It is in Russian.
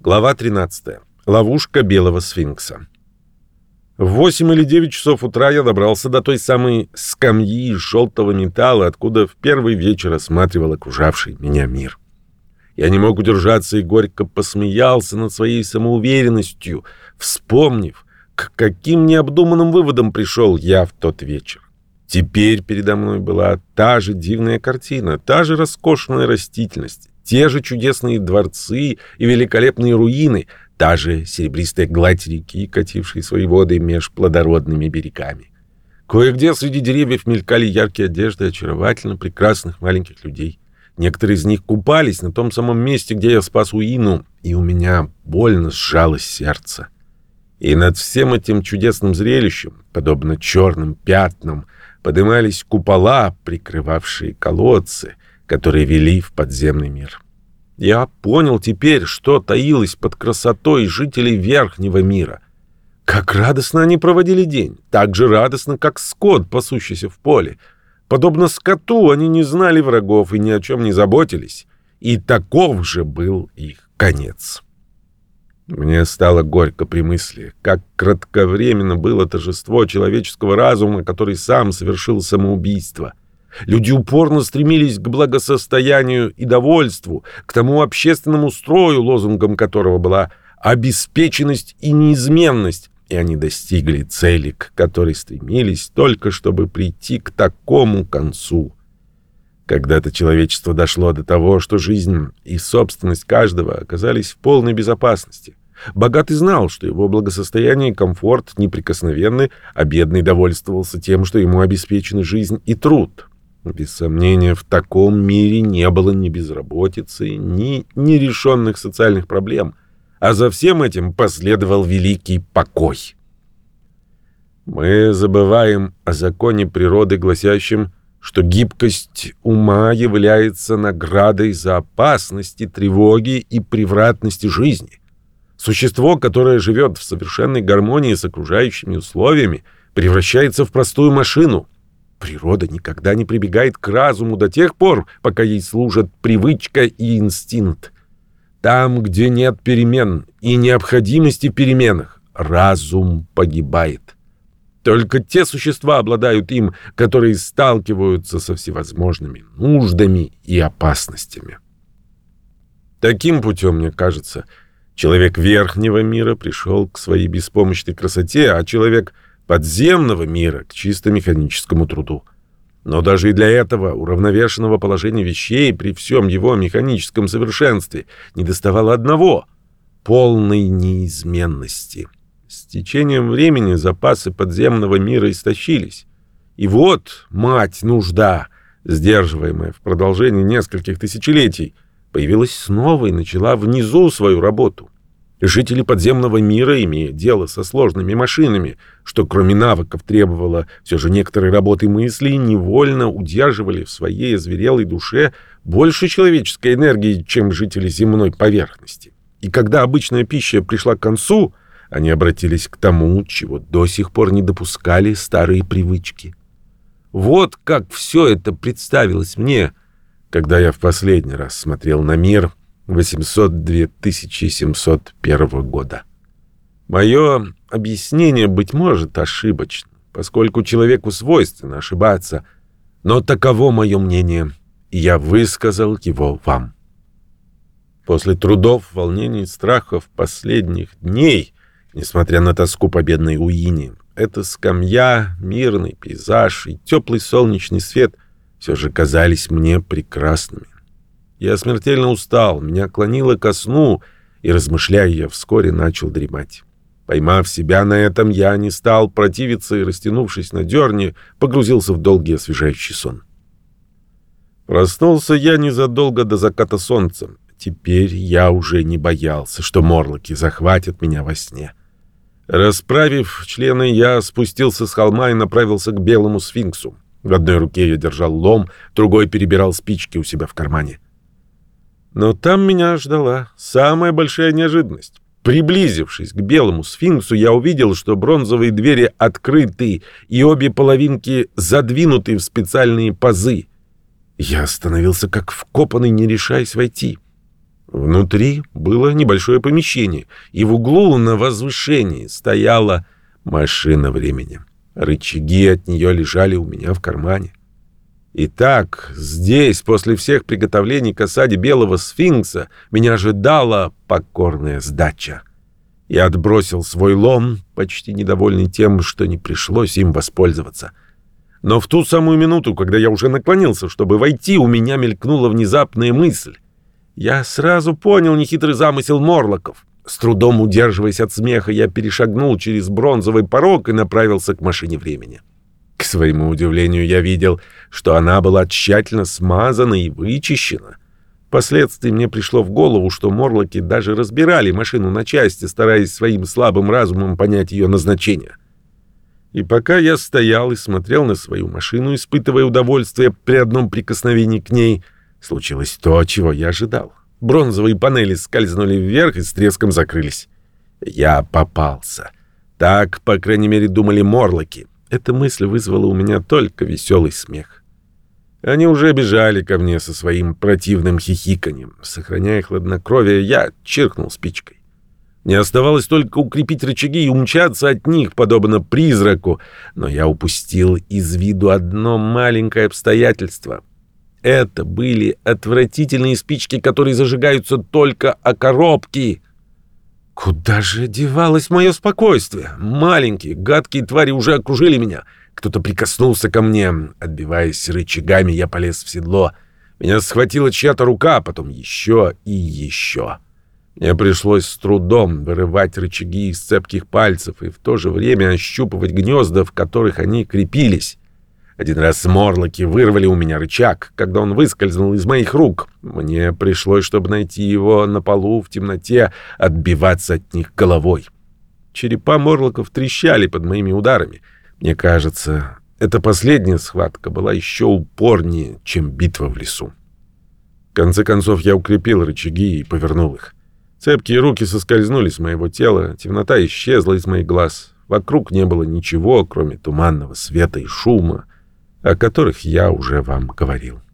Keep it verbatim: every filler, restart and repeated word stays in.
Глава тринадцатая. Ловушка белого сфинкса. В восемь или девять часов утра я добрался до той самой скамьи из желтого металла, откуда в первый вечер осматривал окружавший меня мир. Я не мог удержаться и горько посмеялся над своей самоуверенностью, вспомнив, к каким необдуманным выводам пришел я в тот вечер. Теперь передо мной была та же дивная картина, та же роскошная растительность, те же чудесные дворцы и великолепные руины, та же серебристая гладь реки, катившей свои воды меж плодородными берегами. Кое-где среди деревьев мелькали яркие одежды очаровательно прекрасных маленьких людей. Некоторые из них купались на том самом месте, где я спас Уину, и у меня больно сжалось сердце. И над всем этим чудесным зрелищем, подобно черным пятнам, поднимались купола, прикрывавшие колодцы, которые вели в подземный мир. Я понял теперь, что таилось под красотой жителей Верхнего мира. Как радостно они проводили день, так же радостно, как скот, пасущийся в поле. Подобно скоту, они не знали врагов и ни о чем не заботились. И таков же был их конец. Мне стало горько при мысли, как кратковременно было торжество человеческого разума, который сам совершил самоубийство. Люди упорно стремились к благосостоянию и довольству, к тому общественному строю, лозунгом которого была обеспеченность и неизменность, и они достигли цели, к которой стремились, только чтобы прийти к такому концу. Когда-то человечество дошло до того, что жизнь и собственность каждого оказались в полной безопасности. Богатый знал, что его благосостояние и комфорт неприкосновенны, а бедный довольствовался тем, что ему обеспечены жизнь и труд. Без сомнения, в таком мире не было ни безработицы, ни нерешенных социальных проблем, а за всем этим последовал великий покой. Мы забываем о законе природы, гласящем, что гибкость ума является наградой за опасности, тревоги и превратности жизни. Существо, которое живет в совершенной гармонии с окружающими условиями, превращается в простую машину. Природа никогда не прибегает к разуму до тех пор, пока ей служат привычка и инстинкт. Там, где нет перемен и необходимости в переменах, разум погибает. Только те существа обладают им, которые сталкиваются со всевозможными нуждами и опасностями. Таким путем, мне кажется, человек Верхнего мира пришел к своей беспомощной красоте, а человек подземного мира к чисто механическому труду. Но даже и для этого уравновешенного положения вещей при всем его механическом совершенстве недоставало одного — полной неизменности. С течением времени запасы подземного мира истощились. И вот мать нужда, сдерживаемая в продолжении нескольких тысячелетий, появилась снова и начала внизу свою работу. Жители подземного мира, имея дело со сложными машинами, что кроме навыков требовало все же некоторой работы мысли, невольно удерживали в своей озверелой душе больше человеческой энергии, чем жители земной поверхности. И когда обычная пища пришла к концу, они обратились к тому, чего до сих пор не допускали старые привычки. Вот как все это представилось мне, когда я в последний раз смотрел на мир восемьсот две тысячи семьсот первого года. Мое объяснение, быть может, ошибочно, поскольку человеку свойственно ошибаться, но таково мое мнение, и я высказал его вам. После трудов, волнений и страхов последних дней, несмотря на тоску по бедной Уине, эта скамья, мирный пейзаж и теплый солнечный свет все же казались мне прекрасными. Я смертельно устал, меня клонило ко сну, и, размышляя, я вскоре начал дремать. Поймав себя на этом, я не стал противиться и, растянувшись на дерне, погрузился в долгий освежающий сон. Проснулся я незадолго до заката солнца. Теперь я уже не боялся, что морлоки захватят меня во сне. Расправив члены, я спустился с холма и направился к белому сфинксу. В одной руке я держал лом, другой перебирал спички у себя в кармане. Но там меня ждала самая большая неожиданность. Приблизившись к белому сфинксу, я увидел, что бронзовые двери открыты и обе половинки задвинуты в специальные пазы. Я остановился как вкопанный, не решаясь войти. Внутри было небольшое помещение, и в углу на возвышении стояла машина времени. Рычаги от нее лежали у меня в кармане. Итак, здесь, после всех приготовлений к осаде Белого Сфинкса, меня ожидала покорная сдача. Я отбросил свой лом, почти недовольный тем, что не пришлось им воспользоваться. Но в ту самую минуту, когда я уже наклонился, чтобы войти, у меня мелькнула внезапная мысль. Я сразу понял нехитрый замысел Морлоков. С трудом удерживаясь от смеха, я перешагнул через бронзовый порог и направился к машине времени. К своему удивлению, я видел, что она была тщательно смазана и вычищена. Впоследствии мне пришло в голову, что Морлоки даже разбирали машину на части, стараясь своим слабым разумом понять ее назначение. И пока я стоял и смотрел на свою машину, испытывая удовольствие при одном прикосновении к ней, случилось то, чего я ожидал. Бронзовые панели скользнули вверх и с треском закрылись. Я попался. Так, по крайней мере, думали Морлоки. Эта мысль вызвала у меня только веселый смех. Они уже бежали ко мне со своим противным хихиканьем. Сохраняя хладнокровие, я чиркнул спичкой. Мне оставалось только укрепить рычаги и умчаться от них, подобно призраку, но я упустил из виду одно маленькое обстоятельство. Это были отвратительные спички, которые зажигаются только о коробке. Куда же девалось мое спокойствие? Маленькие, гадкие твари уже окружили меня. Кто-то прикоснулся ко мне. Отбиваясь рычагами, я полез в седло. Меня схватила чья-то рука, потом еще и еще. Мне пришлось с трудом вырывать рычаги из цепких пальцев и в то же время ощупывать гнезда, в которых они крепились. Один раз Морлоки вырвали у меня рычаг, когда он выскользнул из моих рук. Мне пришлось, чтобы найти его на полу в темноте, отбиваться от них головой. Черепа Морлоков трещали под моими ударами. Мне кажется, эта последняя схватка была еще упорнее, чем битва в лесу. В конце концов, я укрепил рычаги и повернул их. Цепкие руки соскользнули с моего тела, темнота исчезла из моих глаз. Вокруг не было ничего, кроме туманного света и шума, о которых я уже вам говорил.